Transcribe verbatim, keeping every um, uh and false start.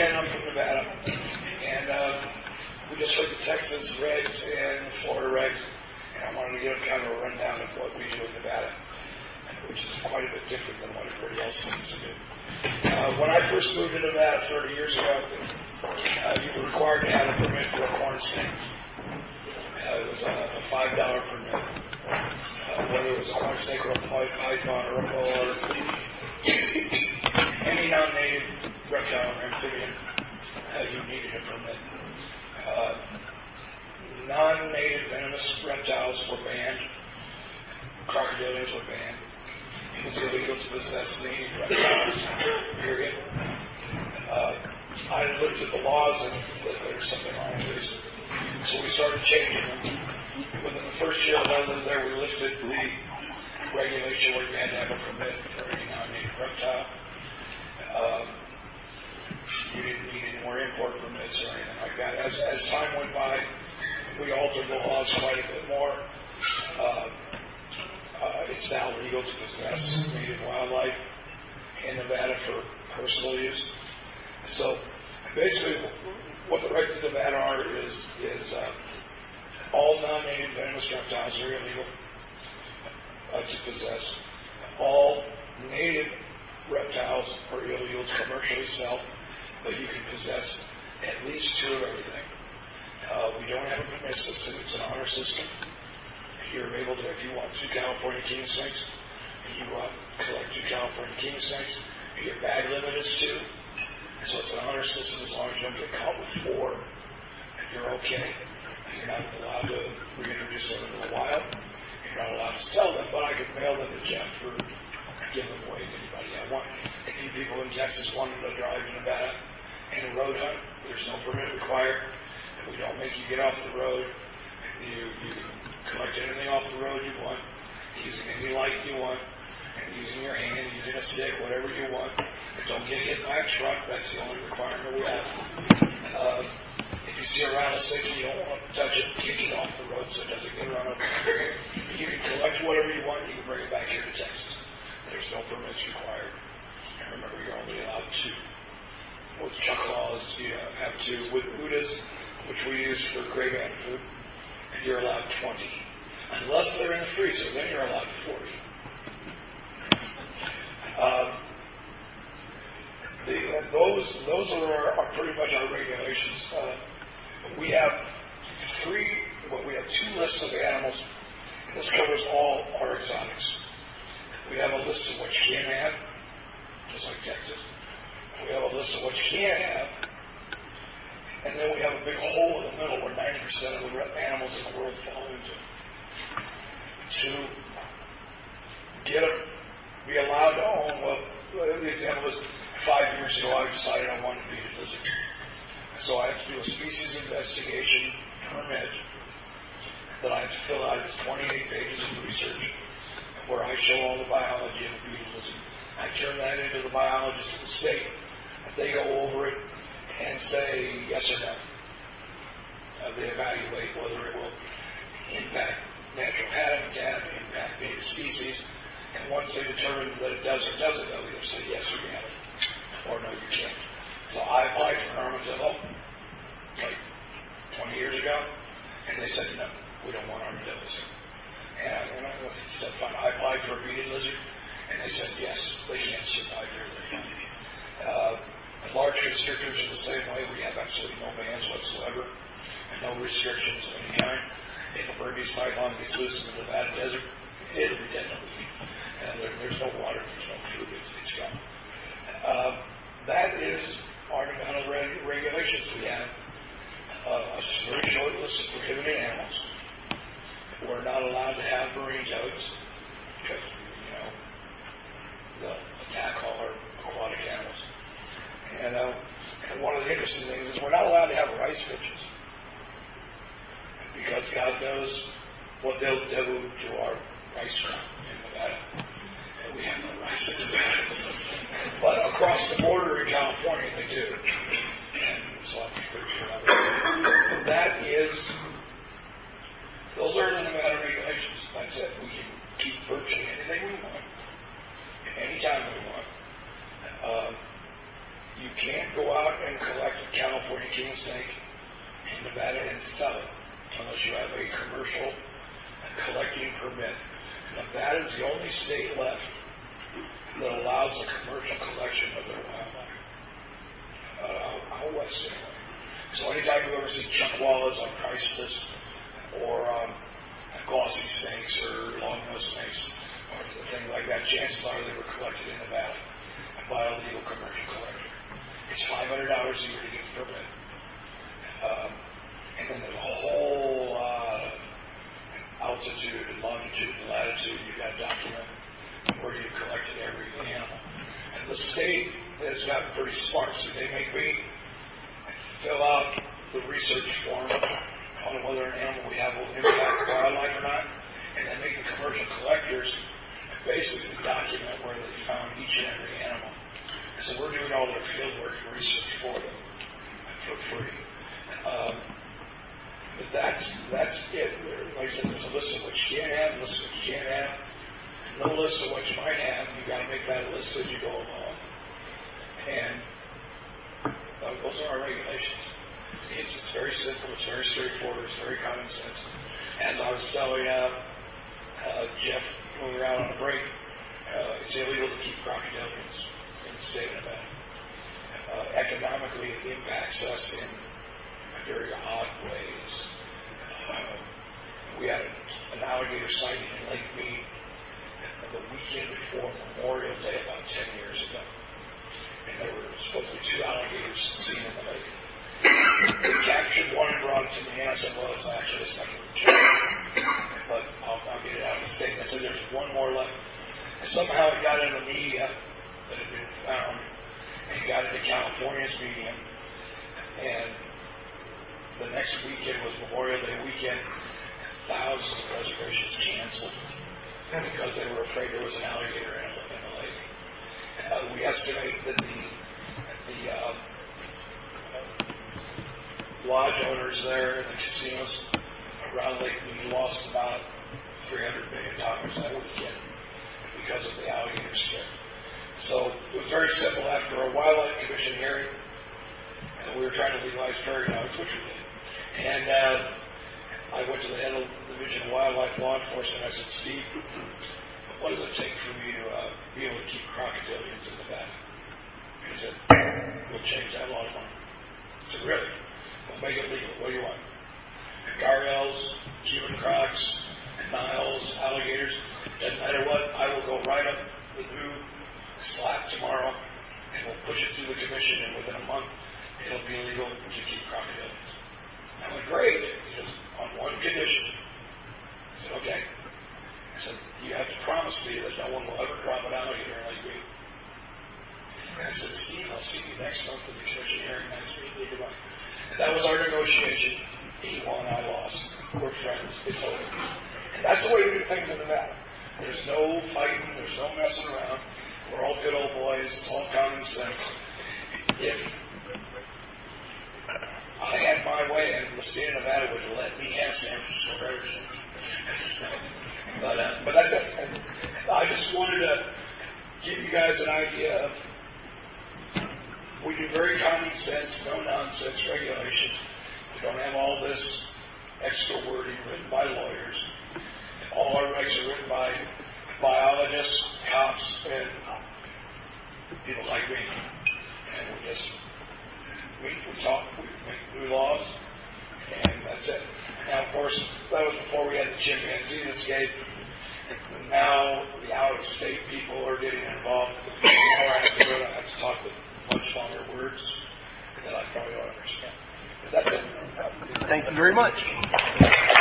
again, I'm from Nevada, and uh, we just heard the Texas regs and the Florida regs, and I wanted to give kind of a rundown of what we do in Nevada, which is quite a bit different than what everybody else thinks to do. Uh, when I first moved to Nevada thirty years ago, uh, you were required to have a permit for a corn stand. Uh, it was a, a five dollar permit. Uh, whether it was a corn snake or a python or a boa or any non-native reptile or amphibian, uh, you needed a permit. Uh, non-native venomous reptiles were banned. Crocodilians were banned. It was illegal to possess native reptiles, period. Uh, I looked at the laws and said there's something wrong with this. So we started changing them. Within the first year that I lived there, we lifted the regulation where you had to have a permit for any non-native reptile. Um, you didn't need any more import permits or anything like that. As, as time went by, we altered the laws quite a bit more. Uh, uh, it's now legal to possess native wildlife in Nevada for personal use. So basically, what the rights of Nevada are is, is uh, all non-native venomous reptiles are illegal uh, to possess. All native reptiles are illegal to commercially sell, but you can possess at least two of everything. Uh, we don't have a permit system; it's an honor system. You're able to, if you want two California king snakes, you uh, collect two California king snakes. Your bag limit is two. So it's an honor system as long as you don't get caught with four, and you're okay. You're not allowed to reintroduce them into the wild. You're not allowed to sell them, but I could mail them to Jeff or give them away to anybody I want. If you people in Texas wanted to drive to Nevada and road hunt, there's no permit required. We don't make you get off the road. You, you collect anything off the road you want, using any light you want, and using your hand, using a stick, whatever you want. Don't get hit by a truck. That's the only requirement we have. Uh, if you see a rattlesnake and you don't want to touch it, kick it off the road so it doesn't get run over. You can collect whatever you want. You can bring it back here to Texas. There's no permits required. And remember, you're only allowed two. With chuck laws, you have two. With Udas, which we use for gray band food, you're allowed twenty. Unless they're in the freezer, then you're allowed forty. Um, the, uh, those those are, our, are pretty much our regulations. Uh, we have three, well, we have two lists of animals. This covers all our exotics. We have a list of what you can have, just like Texas. We have a list of what you can't have, and then we have a big hole in the middle where ninety percent of the animals in the world fall into. To get a be allowed to own, well, the example is five years ago I decided I wanted to be a lizard. So I have to do a species investigation permit that I have to fill out. It's twenty-eight pages of research where I show all the biology of a beetle lizard. I turn that into the biologist of the state. They go over it and say yes or no. Uh, they evaluate whether it will impact natural habitat, impact native species. And once they determine that it does or doesn't, they'll either say yes, you can, or no, you can't. So I applied for an armadillo like twenty years ago, and they said no, we don't want armadillos. And I said fine. I applied for a beaded lizard, and they said yes, they can't survive here. They're fine. Uh, large constrictors are the same way. We have absolutely no bans whatsoever, and no restrictions of any kind. If a Burmese python gets loose in the Nevada desert, it'll be dead. And there, there's no water, there's no food, it's, it's gone. Uh, that is our Nevada reg- regulations. We have uh, a very short list of prohibited animals. We're not allowed to have marine toads because, you know, they'll attack all our aquatic animals. And, uh, and one of the interesting things is we're not allowed to have rice pitches because God knows what they'll do to our rice crop in Nevada. And we have no rice in Nevada. But across the border in California, they do. And so I'm pretty sure about that. That is, those are the Nevada regulations. That's it. We can keep virtually anything we want, anytime we want. Um, you can't go out and collect California king snake in Nevada and sell it unless you have a commercial collecting permit. Nevada is the only state left that allows a commercial collection of their wildlife. Uh, out west anyway. So anytime you ever see chuckwallas on Priceless or um, glossy snakes or long-nosed snakes or things like that, chances are they were collected in Nevada by a legal commercial collector. It's five hundred dollars a year to get the permit. Um, and then there's a whole lot of altitude and longitude and latitude you've got to document where you collected every animal. And the state has gotten pretty smart, so they make me fill out the research form on whether an animal we have will impact wildlife or not, and then make the commercial collectors basically document where they found each and every animal. So we're doing all their field work and research for them for free. Um, but that's that's it. Like I said, there's a list of what you can't have, a list of what you can't have, no list of what you might have. You've got to make that list as you go along. And uh, those are our regulations. It's, it's very simple, it's very straightforward, it's very common sense. As I was telling uh, uh, Jeff when we were out on a break, uh, it's illegal to keep crocodilians in the state of Nevada. Uh, economically, it impacts us in very odd ways. Um, we had an alligator sighting in Lake Mead the weekend before Memorial Day about ten years ago. And there were supposed to be two alligators seen in the lake. They captured one and brought it to me, and I said, well, it's actually a spectrum check. But I'll, I'll get it out of the state. I said, there's one more left. And somehow it got in the media that had been found, and it got into California's media. And the next weekend was Memorial Day weekend. Thousands of reservations canceled because they were afraid there was an alligator in, in the lake. Uh, we estimate that the the uh, lodge owners there and the casinos around Lake Mead lost about three hundred million dollars that weekend because of the alligator scare. So it was very simple. After a wildlife commission hearing, and we were trying to legalize prairie dogs, which we did. And uh, I went to the head of the Division of Wildlife Law Enforcement. I said, Steve, what does it take for me to uh, be able to keep crocodilians in Nevada? And he said, we'll change that law tomorrow. I said, really? We'll make it legal. What do you want? Gargoyles, Cuban crocs, Niles, alligators. Doesn't matter what. I will go right up the new slap tomorrow, and we'll push it through the commission, and within a month, it'll be illegal to keep crocodilians. I went, great. He says, on one condition. I said, okay. I said, you have to promise me that no one will ever drop an alligator in Lake Mead. And I said, Steve, I'll see you next month at the commission hearing. Nice meeting you. Goodbye. And that was our negotiation. He won, I lost. We're friends. It's over. And that's the way we do things in Nevada. There's no fighting. There's no messing around. We're all good old boys. It's all common sense. If I had my way, and the state of Nevada would let me have San Francisco Raiders. but uh, but that's it. And I just wanted to give you guys an idea of we do very common sense, no nonsense regulations. We don't have all this extra wording written by lawyers. All our regs are written by biologists, cops, and people like me. And we just We, we talk, we make new laws, and that's it. Now, of course, that was before we had the chimpanzees escape. Now, the out-of-state people are getting involved. Now I have to go, I have to talk with much longer words that I probably don't understand. But that's it. Thank you very much.